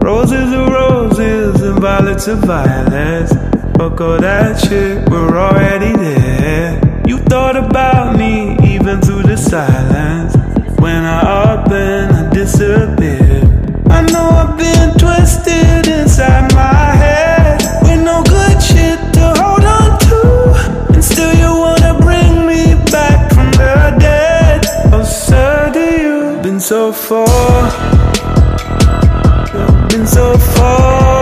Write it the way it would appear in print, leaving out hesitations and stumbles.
Roses are roses and violets are violets. Fuck all that shit, we're already there. You thought about me even through the silence, when I up and I disappeared. I know I've been twisted inside my head, with no good shit to hold on to, and still you wanna bring me back from the dead. How sad are you? Been so far, been so far.